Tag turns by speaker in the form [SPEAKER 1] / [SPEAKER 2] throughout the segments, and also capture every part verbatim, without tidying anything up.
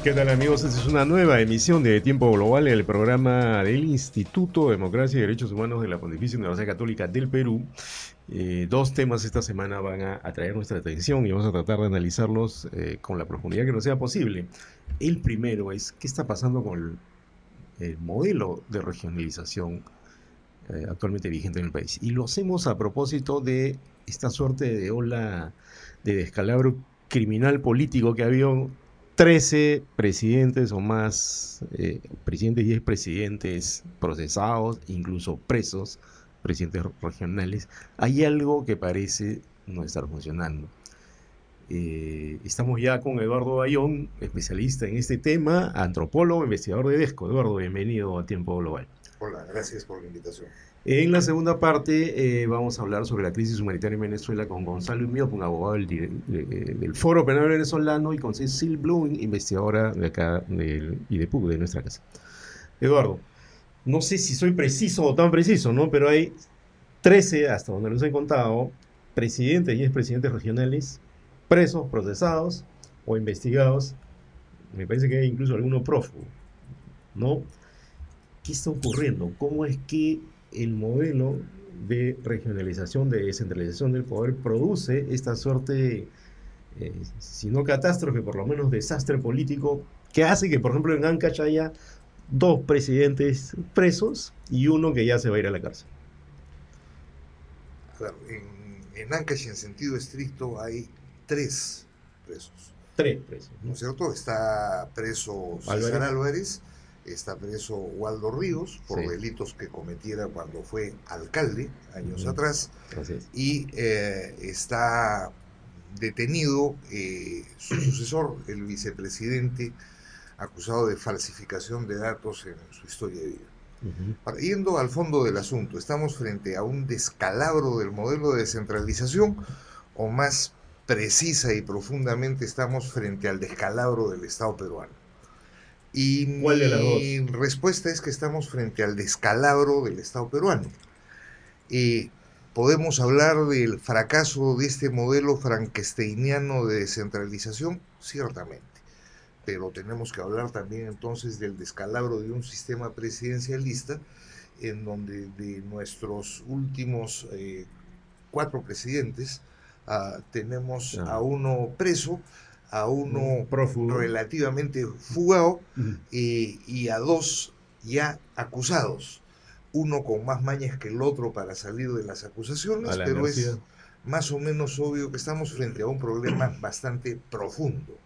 [SPEAKER 1] ¿Qué tal amigos? Esta es una nueva emisión de Tiempo Global, el programa del Instituto Democracia y Derechos Humanos de la Pontificia Universidad Católica del Perú. Eh, dos temas esta semana van a atraer nuestra atención y vamos a tratar de analizarlos eh, con la profundidad que nos sea posible. El primero es qué está pasando con el, el modelo de regionalización eh, actualmente vigente en el país. Y lo hacemos a propósito de esta suerte de ola de descalabro criminal político que ha habido trece presidentes o más, eh, presidentes y expresidentes procesados, incluso presos, presidentes regionales. Hay algo que parece no estar funcionando. Eh, estamos ya con Eduardo Bayón, especialista en este tema, antropólogo, investigador de DESCO. Eduardo, bienvenido a Tiempo Global.
[SPEAKER 2] Hola, gracias por la invitación.
[SPEAKER 1] En la segunda parte eh, vamos a hablar sobre la crisis humanitaria en Venezuela con Gonzalo Imiot, un abogado del, de, del Foro Penal Venezolano, y con Cecil Bloom, investigadora de acá del I D E P U, de nuestra casa. Eduardo, no sé si soy preciso o tan preciso, ¿no? Pero hay trece, hasta donde los he contado, presidentes y expresidentes regionales presos, procesados o investigados. Me parece que hay incluso alguno prófugo, ¿no? ¿Qué está ocurriendo? ¿Cómo es que el modelo de regionalización, de descentralización del poder produce esta suerte, eh, si no catástrofe, por lo menos desastre político, que hace que, por ejemplo, en Ancash haya dos presidentes presos y uno que ya se va a ir a la cárcel?
[SPEAKER 2] A ver, en, en Ancash, en sentido estricto, hay tres presos,
[SPEAKER 1] Tres presos,
[SPEAKER 2] ¿no
[SPEAKER 1] ¿no?
[SPEAKER 2] es cierto? Está preso César
[SPEAKER 1] Álvarez,
[SPEAKER 2] Álvarez, está preso Waldo Ríos por
[SPEAKER 1] sí.
[SPEAKER 2] delitos que cometiera cuando fue alcalde años
[SPEAKER 1] Ujú.
[SPEAKER 2] atrás,
[SPEAKER 1] Así es.
[SPEAKER 2] y eh, está detenido eh, su sucesor, el vicepresidente, acusado de falsificación de datos en su historia de vida.
[SPEAKER 1] Ujú.
[SPEAKER 2] Ahora, yendo al fondo del asunto, ¿estamos frente a un descalabro del modelo de descentralización o más precisa y profundamente estamos frente al descalabro del Estado peruano? Y
[SPEAKER 1] ¿Cuál de las
[SPEAKER 2] mi
[SPEAKER 1] dos?
[SPEAKER 2] respuesta es que estamos frente al descalabro del Estado peruano. Eh, Podemos hablar del fracaso de este modelo frankensteiniano de descentralización, ciertamente, pero tenemos que hablar también entonces del descalabro de un sistema presidencialista en donde de nuestros últimos eh, cuatro presidentes uh, tenemos a
[SPEAKER 1] Ah,
[SPEAKER 2] uno preso, a
[SPEAKER 1] un
[SPEAKER 2] uno
[SPEAKER 1] prófugo.
[SPEAKER 2] relativamente fugado
[SPEAKER 1] Ujú.
[SPEAKER 2] eh, y a dos ya acusados, uno con más mañas que el otro para salir de las
[SPEAKER 1] A
[SPEAKER 2] acusaciones,
[SPEAKER 1] la
[SPEAKER 2] pero
[SPEAKER 1] merced.
[SPEAKER 2] es más o menos obvio que estamos frente a un problema bastante profundo.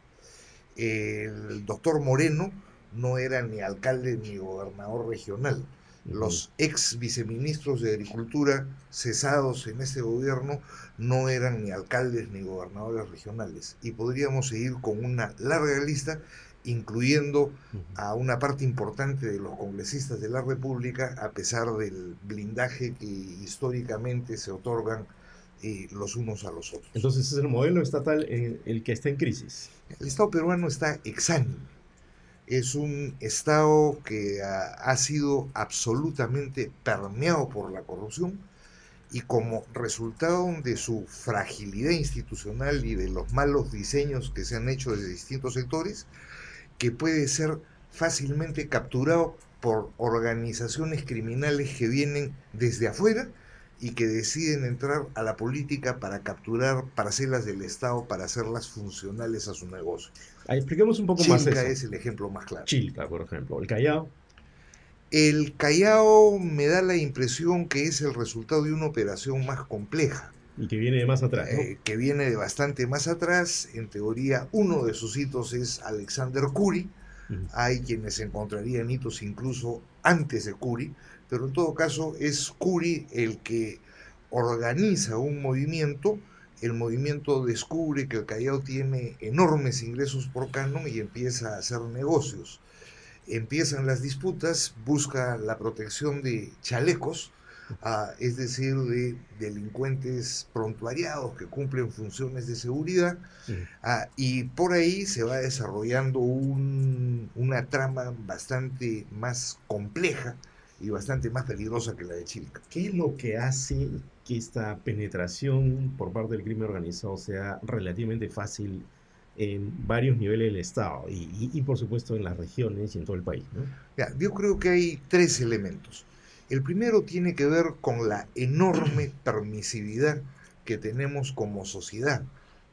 [SPEAKER 2] El doctor Moreno no era ni alcalde ni gobernador regional.
[SPEAKER 1] Ujú.
[SPEAKER 2] Los ex viceministros de Agricultura cesados en este gobierno no eran ni alcaldes ni gobernadores regionales. Y podríamos seguir con una larga lista, incluyendo
[SPEAKER 1] Ujú.
[SPEAKER 2] a una parte importante de los congresistas de la República, a pesar del blindaje que históricamente se otorgan eh, los unos a los otros.
[SPEAKER 1] Entonces es el modelo estatal en el que está en crisis.
[SPEAKER 2] El Estado peruano está exánime. Es un Estado que ha, ha sido absolutamente permeado por la corrupción y como resultado de su fragilidad institucional y de los malos diseños que se han hecho desde distintos sectores, que puede ser fácilmente capturado por organizaciones criminales que vienen desde afuera y que deciden entrar a la política para capturar parcelas del Estado para hacerlas funcionales a su negocio.
[SPEAKER 1] Ahí, expliquemos un poco más
[SPEAKER 2] Chilca
[SPEAKER 1] eso.
[SPEAKER 2] es el ejemplo más claro.
[SPEAKER 1] Chilca, por ejemplo, el Callao.
[SPEAKER 2] El Callao me da la impresión que es el resultado de una operación más compleja,
[SPEAKER 1] Y que viene de más atrás, ¿no?
[SPEAKER 2] eh, que viene de bastante más atrás. En teoría, uno de sus hitos es Alexander Curi.
[SPEAKER 1] Ujú.
[SPEAKER 2] Hay quienes encontrarían hitos incluso antes de Curi, pero en todo caso es Curi el que organiza un movimiento. El movimiento descubre que el Callao tiene enormes ingresos por canon y empieza a hacer negocios. Empiezan las disputas, busca la protección de chalecos, uh, es decir, de delincuentes prontuariados que cumplen funciones de seguridad,
[SPEAKER 1] Ujú.
[SPEAKER 2] uh, y por ahí se va desarrollando un, una trama bastante más compleja y bastante más peligrosa que la de Chile.
[SPEAKER 1] ¿Qué es lo que hace que esta penetración por parte del crimen organizado sea relativamente fácil en varios niveles del Estado y, y, y por supuesto en las regiones y en todo el país, ¿no?
[SPEAKER 2] Ya, yo creo que hay tres elementos. El primero tiene que ver con la enorme permisividad que tenemos como sociedad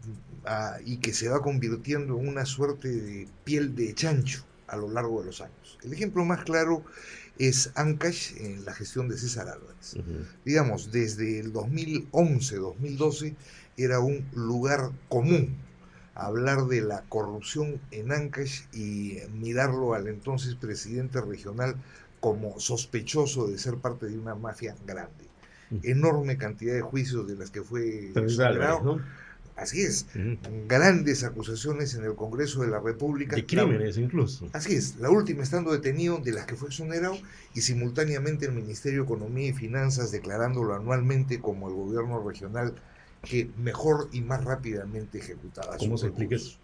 [SPEAKER 2] uh, y que se va convirtiendo en una suerte de piel de chancho a lo largo de los años. El ejemplo más claro es Ancash en la gestión de César Álvarez. Uh-huh. Digamos, desde el dos mil once, dos mil doce era un lugar común hablar de la corrupción en Ancash y mirarlo al entonces presidente regional como sospechoso de ser parte de una mafia grande. Uh-huh. Enorme cantidad de juicios de las que fue exonerado. ¿No? Así es, uh-huh. Grandes acusaciones en el Congreso de la República.
[SPEAKER 1] De crímenes la, incluso.
[SPEAKER 2] Así es, la última estando detenido, de las que fue exonerado, y simultáneamente el Ministerio de Economía y Finanzas declarándolo anualmente como el gobierno regional que mejor y más rápidamente ejecutaba.
[SPEAKER 1] ¿Cómo se explica eso?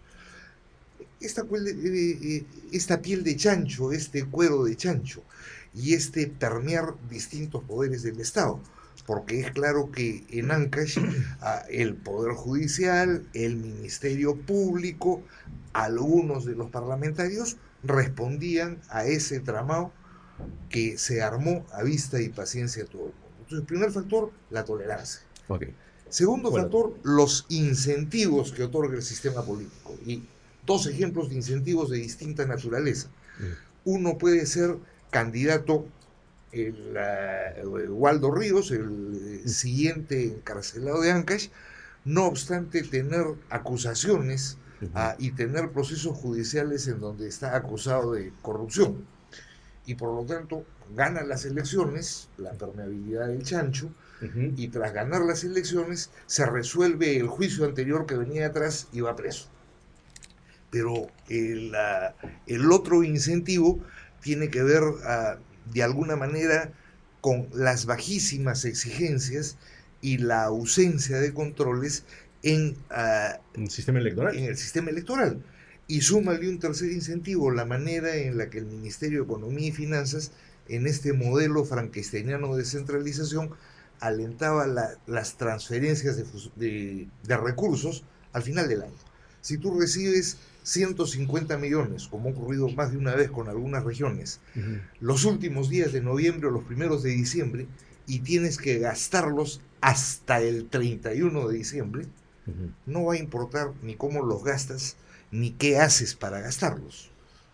[SPEAKER 2] Esta, esta piel de chancho, este cuero de chancho y este permear distintos poderes del Estado, porque es claro que en Ancash el Poder Judicial, el Ministerio Público, algunos de los parlamentarios respondían a ese tramado que se armó a vista y paciencia de todo el mundo. Entonces, el primer factor, la tolerancia.
[SPEAKER 1] Okay.
[SPEAKER 2] Segundo bueno. factor, los incentivos que otorga el sistema político. Y dos ejemplos de incentivos de distinta naturaleza. Mm. Uno puede ser candidato, el, uh, Waldo Ríos, el mm. siguiente encarcelado de Ancash, no obstante tener acusaciones uh-huh. uh, y tener procesos judiciales en donde está acusado de corrupción. Y por lo tanto, gana las elecciones, la permeabilidad del chancho, uh-huh. y tras ganar las elecciones se resuelve el juicio anterior que venía atrás y va preso. Pero el, uh, el otro incentivo tiene que ver uh, de alguna manera con las bajísimas exigencias y la ausencia de controles en, uh,
[SPEAKER 1] ¿En el sistema electoral?
[SPEAKER 2] En el sistema electoral. Y súmale un tercer incentivo, la manera en la que el Ministerio de Economía y Finanzas, en este modelo frankensteiniano de centralización, alentaba la, las transferencias de, de, de recursos al final del año. Si tú recibes ciento cincuenta millones, como ha ocurrido más de una vez con algunas regiones, uh-huh. los últimos días de noviembre o los primeros de diciembre, y tienes que gastarlos hasta el treinta y uno de diciembre, uh-huh. no va a importar ni cómo los gastas, ni qué haces para gastarlos.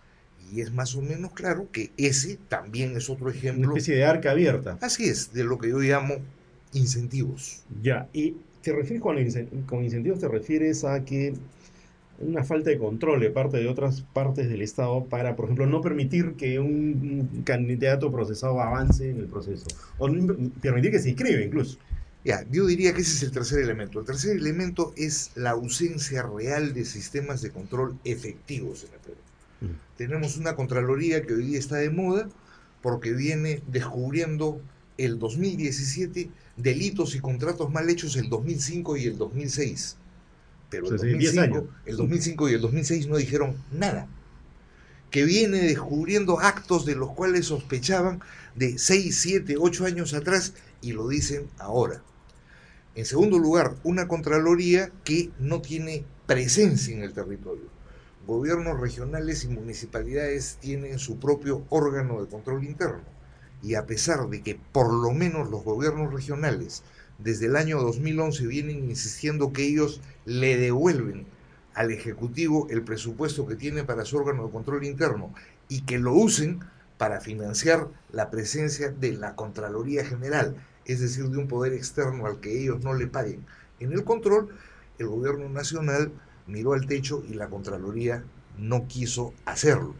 [SPEAKER 2] Y es más o menos claro que ese también es otro ejemplo.
[SPEAKER 1] Una especie de arca abierta.
[SPEAKER 2] Así es, de lo que yo llamo incentivos.
[SPEAKER 1] Ya, y te refieres con, con incentivos, te refieres a que una falta de control de parte de otras partes del Estado para, por ejemplo, no permitir que un, un candidato procesado avance en el proceso, o no permitir que se inscriba incluso.
[SPEAKER 2] Ya, yo diría que ese es el tercer elemento. El tercer elemento es la ausencia real de sistemas de control efectivos en el Perú. Mm. Tenemos una Contraloría que hoy día está de moda porque viene descubriendo el dos mil diecisiete delitos y contratos mal hechos el dos mil cinco y el dos mil seis. Pero el, o sea, dos mil cinco, el dos mil cinco y el dos mil seis no dijeron nada. Que viene descubriendo actos de los cuales sospechaban de seis, siete, ocho años atrás y lo dicen ahora. En segundo lugar, una Contraloría que no tiene presencia en el territorio. Gobiernos regionales y municipalidades tienen su propio órgano de control interno. Y a pesar de que por lo menos los gobiernos regionales desde el año dos mil once vienen insistiendo que ellos le devuelven al Ejecutivo el presupuesto que tiene para su órgano de control interno y que lo usen para financiar la presencia de la Contraloría General, es decir, de un poder externo al que ellos no le paguen. En el control, el gobierno nacional miró al techo y la Contraloría no quiso hacerlo.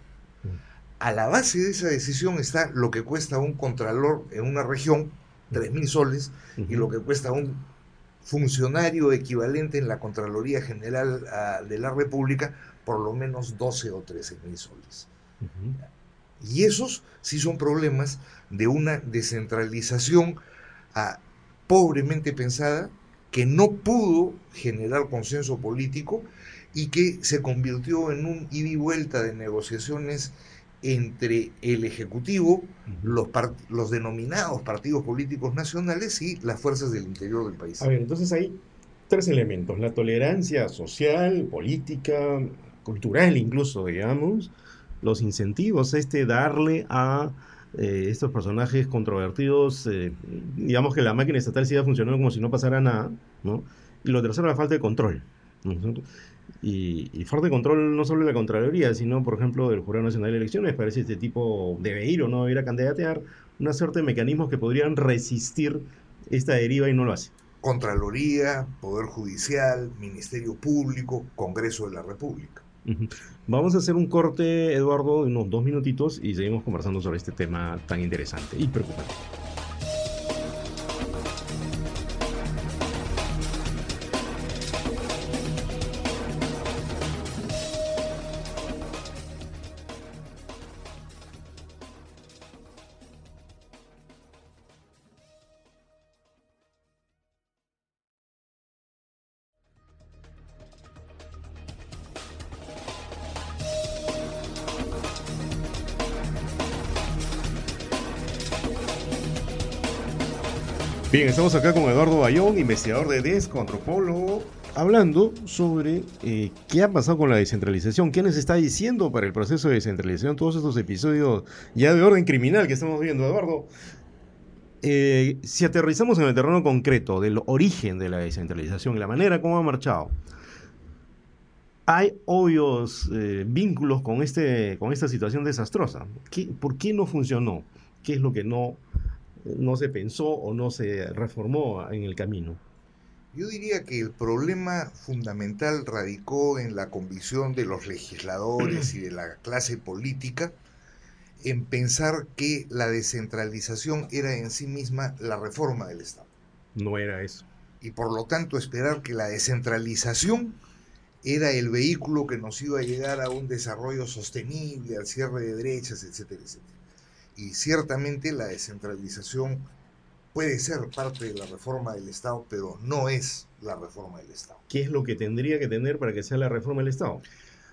[SPEAKER 2] A la base de esa decisión está lo que cuesta un contralor en una región, tres mil soles, uh-huh. y lo que cuesta un funcionario equivalente en la Contraloría General uh, de la República, por lo menos doce o trece mil soles. Uh-huh. Y esos sí son problemas de una descentralización uh, pobremente pensada, que no pudo generar consenso político y que se convirtió en un ida y vuelta de negociaciones entre el Ejecutivo, los, part- los denominados partidos políticos nacionales y las fuerzas del interior del país.
[SPEAKER 1] A ver, entonces ahí tres elementos: la tolerancia social, política, cultural incluso, digamos, los incentivos, este darle a eh, estos personajes controvertidos, eh, digamos que la máquina estatal siga funcionando como si no pasara nada, ¿no? Y lo tercero, la falta de control, ¿no? Y, y falta de control no solo de la Contraloría, sino, por ejemplo, del Jurado Nacional de Elecciones, para ver si este tipo debe ir o no debe ir a candidatear, una suerte de mecanismos que podrían resistir esta deriva y no lo hace.
[SPEAKER 2] Contraloría, Poder Judicial, Ministerio Público, Congreso de la República.
[SPEAKER 1] Ujú. Vamos a hacer un corte, Eduardo, de unos dos minutitos y seguimos conversando sobre este tema tan interesante y preocupante. Bien, estamos acá con Eduardo Bayón, investigador de DESCO, antropólogo, hablando sobre eh, qué ha pasado con la descentralización, qué nos está diciendo para el proceso de descentralización, todos estos episodios ya de orden criminal que estamos viendo, Eduardo. Eh, si aterrizamos en el terreno concreto del origen de la descentralización, la manera como ha marchado, hay obvios eh, vínculos con, este, con esta situación desastrosa. ¿Qué, ¿Por qué no funcionó? ¿Qué es lo que no, no se pensó o no se reformó en el camino?
[SPEAKER 2] Yo diría que el problema fundamental radicó en la convicción de los legisladores y de la clase política en pensar que la descentralización era en sí misma la reforma del Estado.
[SPEAKER 1] No era eso.
[SPEAKER 2] Y por lo tanto esperar que la descentralización era el vehículo que nos iba a llegar a un desarrollo sostenible, al cierre de brechas, etcétera, etcétera. Y ciertamente la descentralización puede ser parte de la reforma del Estado, pero no es la reforma del Estado.
[SPEAKER 1] ¿Qué es lo que tendría que tener para que sea la reforma del Estado?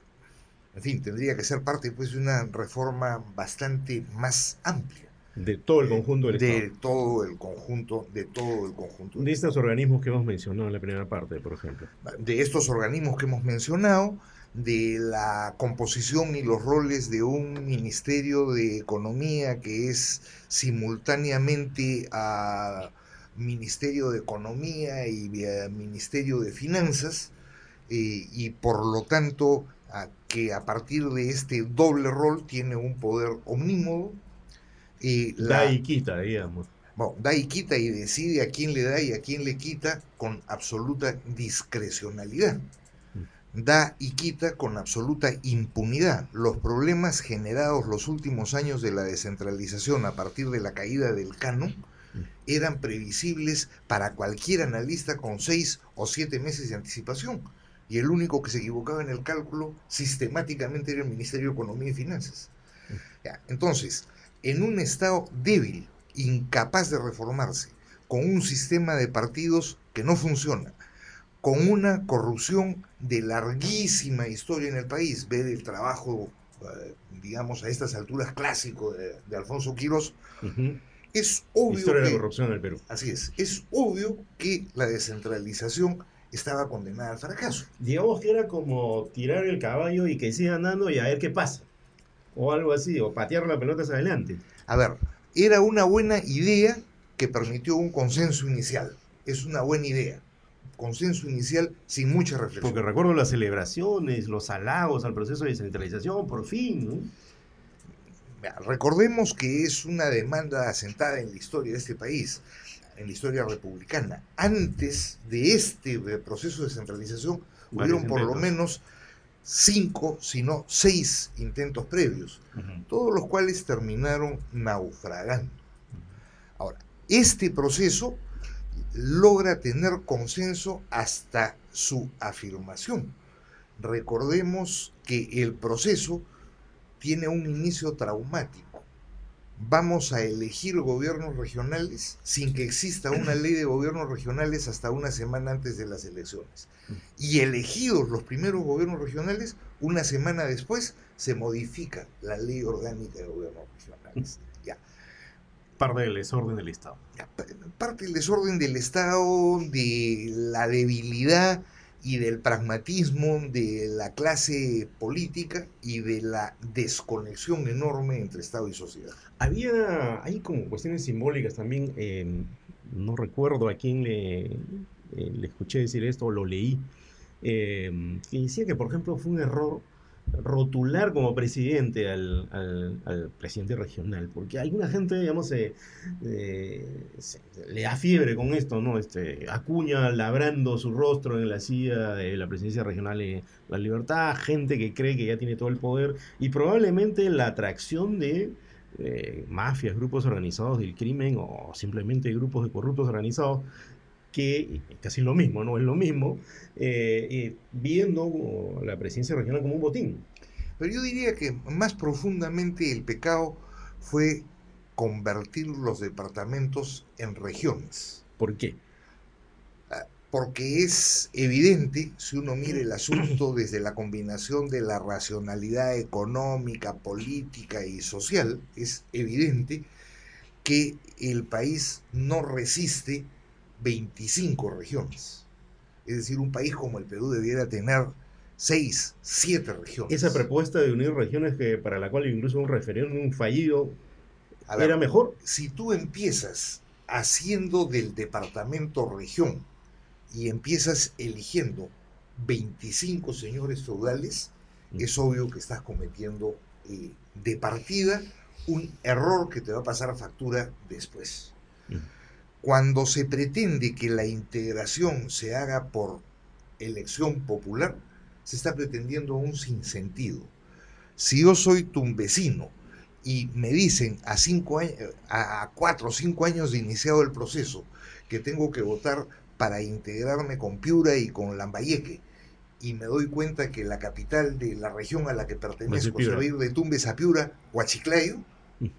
[SPEAKER 2] En fin, tendría que ser parte pues, de una reforma bastante más amplia.
[SPEAKER 1] De todo el
[SPEAKER 2] eh,
[SPEAKER 1] conjunto del Estado.
[SPEAKER 2] De todo el conjunto, de todo el conjunto.
[SPEAKER 1] De estos organismos que hemos mencionado en la primera parte, por ejemplo.
[SPEAKER 2] De estos organismos que hemos mencionado, de la composición y los roles de un Ministerio de Economía que es simultáneamente a Ministerio de Economía y a Ministerio de Finanzas, eh, y por lo tanto a, que a partir de este doble rol tiene un poder omnímodo. Eh,
[SPEAKER 1] Da
[SPEAKER 2] la,
[SPEAKER 1] y quita, digamos.
[SPEAKER 2] bueno, da y quita y decide a quién le da y a quién le quita con absoluta discrecionalidad. Da y quita con absoluta impunidad. Los problemas generados los últimos años de la descentralización a partir de la caída del canon eran previsibles para cualquier analista con seis o siete meses de anticipación. Y el único que se equivocaba en el cálculo sistemáticamente era el Ministerio de Economía y Finanzas. Ya, entonces, en un Estado débil, incapaz de reformarse, con un sistema de partidos que no funciona, con una corrupción de larguísima historia en el país, ver el trabajo, eh, digamos, a estas alturas clásico de, de Alfonso Quirós, uh-huh. Es obvio
[SPEAKER 1] Historia
[SPEAKER 2] que,
[SPEAKER 1] de la corrupción en el Perú.
[SPEAKER 2] Así es, es obvio que la descentralización estaba condenada al fracaso.
[SPEAKER 1] Digamos que era como tirar el caballo y que siga andando y a ver qué pasa. O algo así, o patear la pelota hacia adelante.
[SPEAKER 2] A ver, era una buena idea que permitió un consenso inicial. Es una buena idea. Consenso inicial sin mucha reflexión.
[SPEAKER 1] Porque recuerdo las celebraciones, los halagos al proceso de descentralización, por fin, ¿no?
[SPEAKER 2] Recordemos que es una demanda asentada en la historia de este país, en la historia republicana. Antes de este proceso de descentralización, hubieron por lo menos cinco, si no seis intentos previos, uh-huh. todos los cuales terminaron naufragando. Ahora, este proceso logra tener consenso hasta su afirmación. Recordemos que el proceso tiene un inicio traumático. Vamos a elegir gobiernos regionales sin que exista una ley de gobiernos regionales hasta una semana antes de las elecciones. Y elegidos los primeros gobiernos regionales, una semana después se modifica la ley orgánica de gobiernos regionales. Ya.
[SPEAKER 1] Parte del desorden del Estado.
[SPEAKER 2] Parte del desorden del Estado, de la debilidad y del pragmatismo de la clase política y de la desconexión enorme entre Estado y sociedad.
[SPEAKER 1] Había, hay como cuestiones simbólicas también, eh, no recuerdo a quién le, eh, le escuché decir esto o lo leí, eh, que decía que, por ejemplo, fue un error rotular como presidente al, al, al presidente regional, porque alguna gente, digamos, eh, eh, se- le da fiebre con esto, ¿no? Este, Acuña labrando su rostro en la silla de la presidencia regional de La Libertad, gente que cree que ya tiene todo el poder, y probablemente la atracción de eh, mafias, grupos organizados del crimen o simplemente grupos de corruptos organizados que casi lo mismo, ¿no? Es lo mismo, eh, eh, viendo la presidencia regional como un botín.
[SPEAKER 2] Pero yo diría que más profundamente el pecado fue convertir los departamentos en regiones.
[SPEAKER 1] ¿Por qué?
[SPEAKER 2] Porque es evidente, si uno mira el asunto desde la combinación de la racionalidad económica, política y social, es evidente que el país no resiste veinticinco regiones. Es decir, un país como el Perú debiera tener seis, siete
[SPEAKER 1] Esa
[SPEAKER 2] regiones.
[SPEAKER 1] propuesta de unir regiones que para la cual incluso un referéndum fallido
[SPEAKER 2] A ver,
[SPEAKER 1] era mejor.
[SPEAKER 2] si tú empiezas haciendo del departamento región y empiezas eligiendo veinticinco señores feudales,
[SPEAKER 1] Mm.
[SPEAKER 2] es obvio que estás cometiendo eh, de partida un error que te va a pasar factura después.
[SPEAKER 1] Mm.
[SPEAKER 2] Cuando se pretende que la integración se haga por elección popular, se está pretendiendo un sinsentido. Si yo soy tu vecino y me dicen a, cinco años, a cuatro o cinco años de iniciado el proceso que tengo que votar para integrarme con Piura y con Lambayeque, y me doy cuenta que la capital de la región a la que pertenezco se va a ir de Tumbes a Piura o a Chiclayo,
[SPEAKER 1] Mm.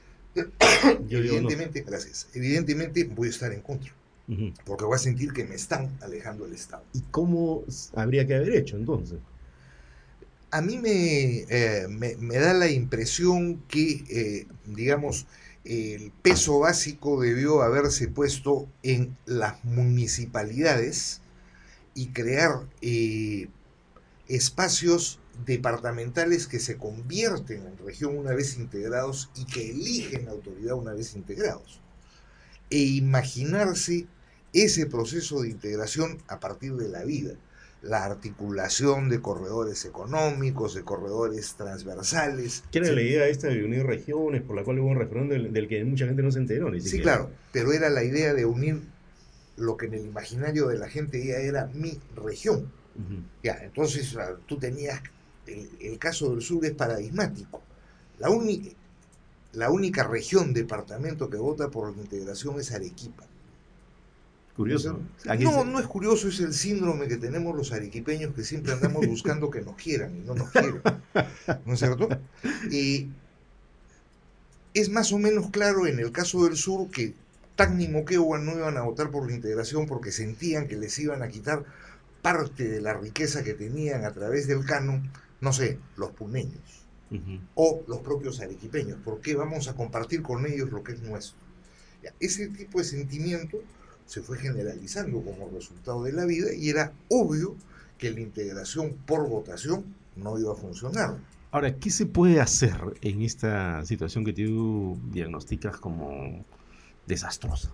[SPEAKER 1] Yo digo no.
[SPEAKER 2] evidentemente, gracias, evidentemente voy a estar en contra,
[SPEAKER 1] Ujú.
[SPEAKER 2] porque voy a sentir que me están alejando del Estado.
[SPEAKER 1] ¿Y cómo habría que haber hecho entonces?
[SPEAKER 2] A mí me, eh, me, me da la impresión que, eh, digamos, el peso básico debió haberse puesto en las municipalidades y crear eh, espacios departamentales que se convierten en región una vez integrados y que eligen autoridad una vez integrados. E imaginarse ese proceso de integración a partir de la vida. La articulación de corredores económicos, de corredores transversales.
[SPEAKER 1] ¿Qué era la idea esta de unir regiones, por la cual hubo un referéndum del, del que mucha gente no se enteró ni
[SPEAKER 2] Sí,
[SPEAKER 1] siquiera?
[SPEAKER 2] claro, pero era la idea de unir lo que en el imaginario de la gente ya era mi región.
[SPEAKER 1] Ujú.
[SPEAKER 2] Ya, entonces tú tenías, el, el caso del sur es paradigmático. La, uni, la única región, departamento que vota por la integración es Arequipa.
[SPEAKER 1] Curioso, ¿no?
[SPEAKER 2] No,
[SPEAKER 1] se...
[SPEAKER 2] no es curioso, es el síndrome que tenemos los arequipeños que siempre andamos buscando que nos quieran y no nos quieren. ¿No es cierto? Y es más o menos claro en el caso del sur que Tacna y Moquegua no iban a votar por la integración porque sentían que les iban a quitar parte de la riqueza que tenían a través del canon, no sé, los puneños uh-huh. o los propios arequipeños. ¿Por qué vamos a compartir con ellos lo que es nuestro? Ya, ese tipo de sentimiento se fue generalizando como resultado de la vida y era obvio que la integración por votación no iba a funcionar.
[SPEAKER 1] Ahora, ¿qué se puede hacer en esta situación que tú diagnosticas como desastrosa?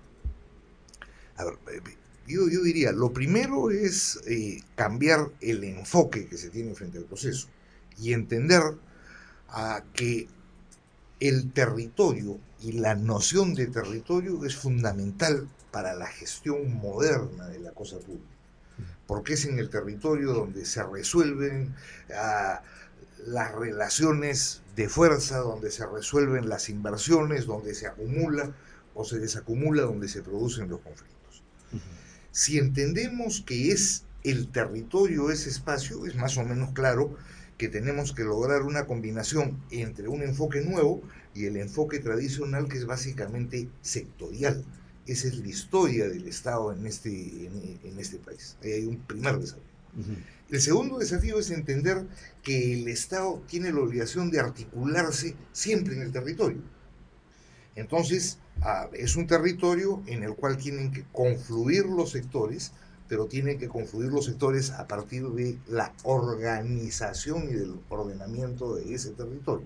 [SPEAKER 2] A ver, yo, yo diría, lo primero es eh, cambiar el enfoque que se tiene frente al proceso y entender a que el territorio y la noción de territorio es fundamental para la gestión moderna de la cosa pública, porque es en el territorio donde se resuelven uh, las relaciones de fuerza, donde se resuelven las inversiones, donde se acumula o se desacumula, donde se producen los conflictos. Uh-huh. Si entendemos que es el territorio ese espacio, es más o menos claro que tenemos que lograr una combinación entre un enfoque nuevo y el enfoque tradicional, que es básicamente sectorial. Esa es la historia del Estado en este, en, en este país. Ahí hay un primer desafío. Uh-huh. El segundo desafío es entender que el Estado tiene la obligación de articularse siempre en el territorio. Entonces, ah, es un territorio en el cual tienen que confluir los sectores, pero tienen que confluir los sectores a partir de la organización y del ordenamiento de ese territorio.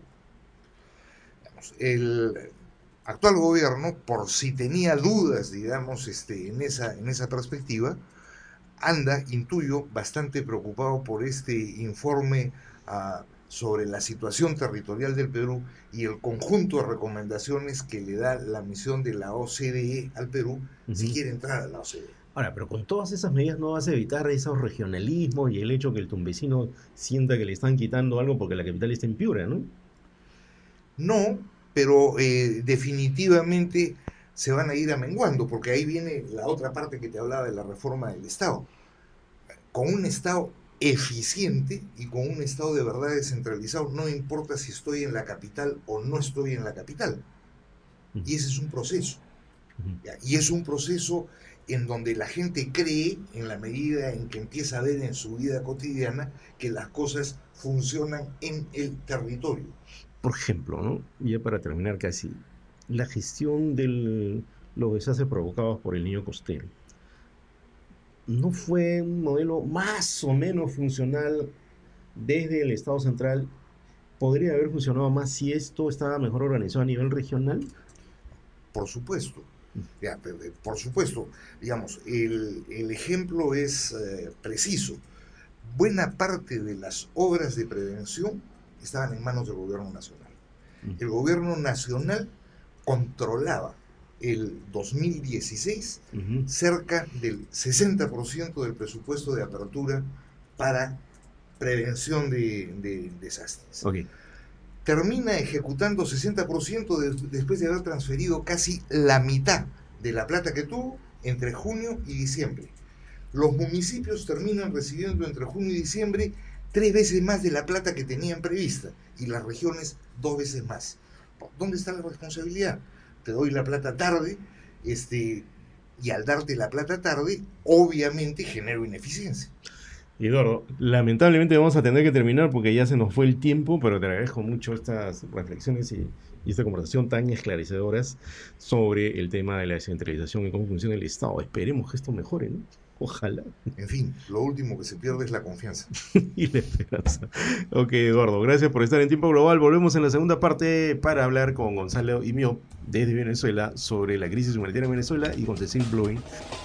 [SPEAKER 2] El actual gobierno, por si tenía dudas, digamos, este, en, esa, en esa perspectiva, anda, intuyo, bastante preocupado por este informe uh, sobre la situación territorial del Perú y el conjunto de recomendaciones que le da la misión de la O C D E al Perú, uh-huh, si quiere entrar a la O C D E.
[SPEAKER 1] Ahora, pero con todas esas medidas no vas a evitar esos regionalismos y el hecho que el tumbesino sienta que le están quitando algo porque la capital está en Piura, ¿no?
[SPEAKER 2] No, pero eh, definitivamente se van a ir amenguando, porque ahí viene la otra parte que te hablaba de la reforma del Estado. Con un Estado eficiente y con un Estado de verdad descentralizado, no importa si estoy en la capital o no estoy en la capital. Y ese es un proceso. ¿Ya? Y es un proceso en donde la gente cree, en la medida en que empieza a ver en su vida cotidiana, que las cosas funcionan en el territorio.
[SPEAKER 1] Por ejemplo, ¿no? Ya para terminar casi, la gestión de los desastres provocados por el Niño Costero, ¿no fue un modelo más o menos funcional desde el Estado central? ¿Podría haber funcionado más si esto estaba mejor organizado a nivel regional?
[SPEAKER 2] Por supuesto, ya, por supuesto. Digamos, el, el ejemplo es eh, preciso. Buena parte de las obras de prevención estaban en manos del gobierno nacional. El gobierno nacional controlaba el dos mil dieciséis uh-huh. cerca del sesenta por ciento del presupuesto de apertura para prevención de, de desastres.
[SPEAKER 1] Okay.
[SPEAKER 2] Termina ejecutando sesenta por ciento de, después de haber transferido casi la mitad de la plata que tuvo entre junio y diciembre. Los municipios terminan recibiendo entre junio y diciembre tres veces más de la plata que tenían prevista y las regiones dos veces más. ¿Dónde está la responsabilidad? Te doy la plata tarde, este, y al darte la plata tarde, obviamente genero ineficiencia.
[SPEAKER 1] Eduardo, lamentablemente vamos a tener que terminar porque ya se nos fue el tiempo, pero te agradezco mucho estas reflexiones y, y esta conversación tan esclarecedoras sobre el tema de la descentralización y cómo funciona el Estado. Esperemos que esto mejore, ¿no? Ojalá.
[SPEAKER 2] En fin, lo último que se pierde es la confianza.
[SPEAKER 1] Y la esperanza. Ok, Eduardo, gracias por estar en Tiempo Global. Volvemos en la segunda parte para hablar con Gonzalo Imio desde Venezuela sobre la crisis humanitaria en Venezuela y con Cecil Bloin